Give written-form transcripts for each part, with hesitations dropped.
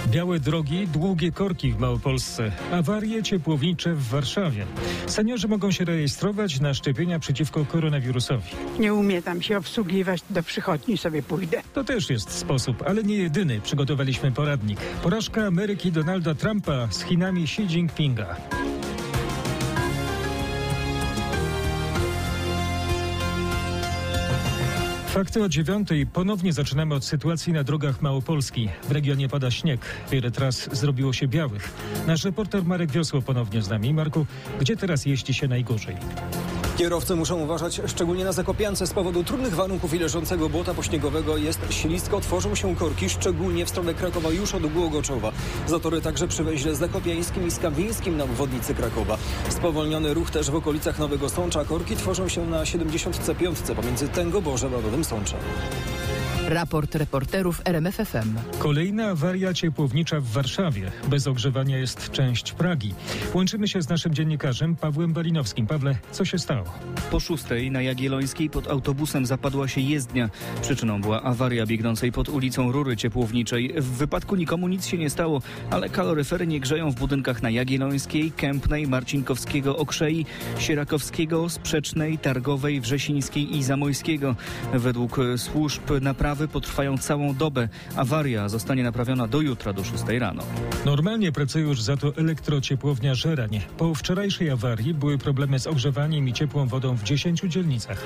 Białe drogi, długie korki w Małopolsce. Awarie ciepłownicze w Warszawie. Seniorzy mogą się rejestrować na szczepienia przeciwko koronawirusowi. Nie umie tam się obsługiwać, do przychodni sobie pójdę. To też jest sposób, ale nie jedyny. Przygotowaliśmy poradnik. Porażka Ameryki Donalda Trumpa z Chinami Xi Jinpinga. Fakty o 9:00. Ponownie zaczynamy od sytuacji na drogach Małopolski. W regionie pada śnieg. Wiele tras zrobiło się białych. Nasz reporter Marek Wiosło ponownie z nami. Marku, gdzie teraz jeździ się najgorzej? Kierowcy muszą uważać szczególnie na Zakopiance. Z powodu trudnych warunków i leżącego błota pośniegowego jest ślisko. Tworzą się korki, szczególnie w stronę Krakowa już od Głogoczowa. Zatory także przy węźle zakopiańskim i skawińskim na obwodnicy Krakowa. Spowolniony ruch też w okolicach Nowego Sącza. Korki tworzą się na 75 pomiędzy Tęgoborzem a Nowym Sączem. Raport reporterów RMF FM. Kolejna awaria ciepłownicza w Warszawie. Bez ogrzewania jest część Pragi. Łączymy się z naszym dziennikarzem Pawłem Balinowskim. Pawle, co się stało? Po 6:00 na Jagiellońskiej pod autobusem zapadła się jezdnia. Przyczyną była awaria biegnącej pod ulicą rury ciepłowniczej. W wypadku nikomu nic się nie stało, ale kaloryfery nie grzeją w budynkach na Jagiellońskiej, Kępnej, Marcinkowskiego, Okrzei, Sierakowskiego, Sprzecznej, Targowej, Wrzesińskiej i Zamojskiego. Według służb naprawy potrwają całą dobę. Awaria zostanie naprawiona do jutra, do 6:00 rano. Normalnie pracuje już za to elektrociepłownia Żerań. Po wczorajszej awarii były problemy z ogrzewaniem i ciepłą wodą w 10 dzielnicach.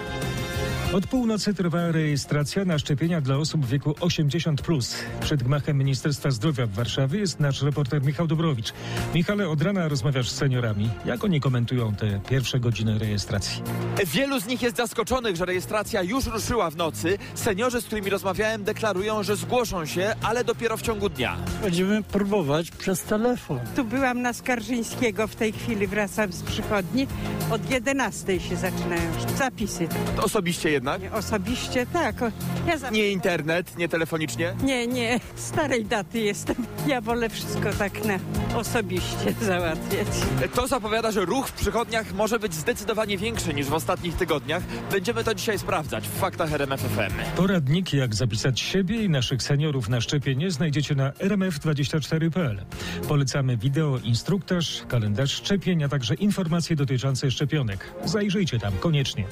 Od północy trwa rejestracja na szczepienia dla osób w wieku 80+. Przed gmachem Ministerstwa Zdrowia w Warszawie jest nasz reporter Michał Dobrowicz. Michale, od rana rozmawiasz z seniorami. Jak oni komentują te pierwsze godziny rejestracji? Wielu z nich jest zaskoczonych, że rejestracja już ruszyła w nocy. Seniorzy, z którymi rozmawiałem, deklarują, że zgłoszą się, ale dopiero w ciągu dnia. Będziemy próbować przez telefon. Tu byłam na Skarżyńskiego, w tej chwili wracam z przychodni. Od 11:00 się zaczynają zapisy. To osobiście jednak? Osobiście tak. Nie internet, nie telefonicznie? Nie. Starej daty jestem. Ja wolę wszystko tak na osobiście załatwiać. To zapowiada, że ruch w przychodniach może być zdecydowanie większy niż w ostatnich tygodniach. Będziemy to dzisiaj sprawdzać w Faktach RMF FM. Poradnik, jak zapisać siebie i naszych seniorów na szczepienie, znajdziecie na rmf24.pl. Polecamy wideo, instruktaż, kalendarz szczepień, a także informacje dotyczące szczepionek. Zajrzyjcie tam koniecznie.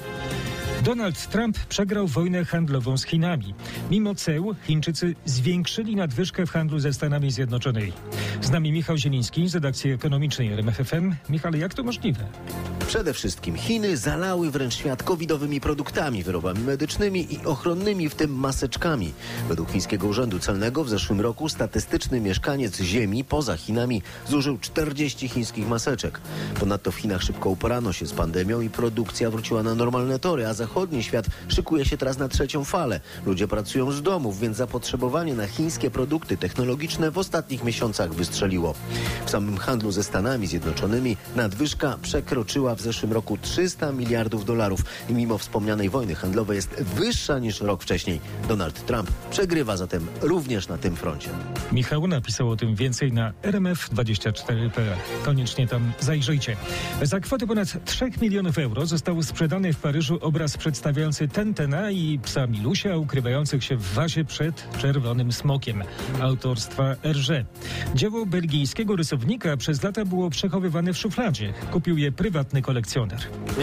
Donald Trump przegrał wojnę handlową z Chinami. Mimo ceł Chińczycy zwiększyli nadwyżkę w handlu ze Stanami Zjednoczonymi. Z nami Michał Zieliński z redakcji ekonomicznej RMF FM. Michale, jak to możliwe? Przede wszystkim Chiny zalały wręcz świat covidowymi produktami, wyrobami medycznymi i ochronnymi, w tym maseczkami. Według chińskiego urzędu celnego w zeszłym roku statystyczny mieszkaniec Ziemi poza Chinami zużył 40 chińskich maseczek. Ponadto w Chinach szybko uporano się z pandemią i produkcja wróciła na normalne tory, a zachodni świat szykuje się teraz na trzecią falę. Ludzie pracują z domów, więc zapotrzebowanie na chińskie produkty technologiczne w ostatnich miesiącach wystrzeliło. W samym handlu ze Stanami Zjednoczonymi nadwyżka przekroczyła w zeszłym roku $300 miliardów i mimo wspomnianej wojny handlowej jest wyższa niż rok wcześniej. Donald Trump przegrywa zatem również na tym froncie. Michał napisał o tym więcej na rmf24.pl. Koniecznie tam zajrzyjcie. Za kwotę ponad 3 milionów euro został sprzedany w Paryżu obraz przedstawiający Tentena i psa Milusia ukrywających się w wazie przed czerwonym smokiem autorstwa Hergé. Dzieło belgijskiego rysownika przez lata było przechowywane w szufladzie. Kupił je prywatny kolekcjoner.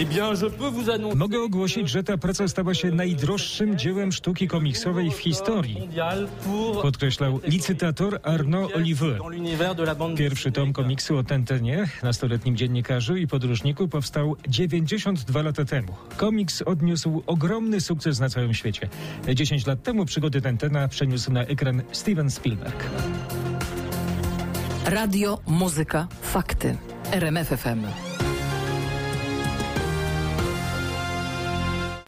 Mogę ogłosić, że ta praca stała się najdroższym dziełem sztuki komiksowej w historii, podkreślał licytator Arnaud Olivier. Pierwszy tom komiksu o Tentenie, nastoletnim dziennikarzu i podróżniku, powstał 92 lata temu. Komiks odniósł ogromny sukces na całym świecie. 10 lat temu przygody Tentena przeniósł na ekran Steven Spielberg. Radio, muzyka, fakty. RMF FM.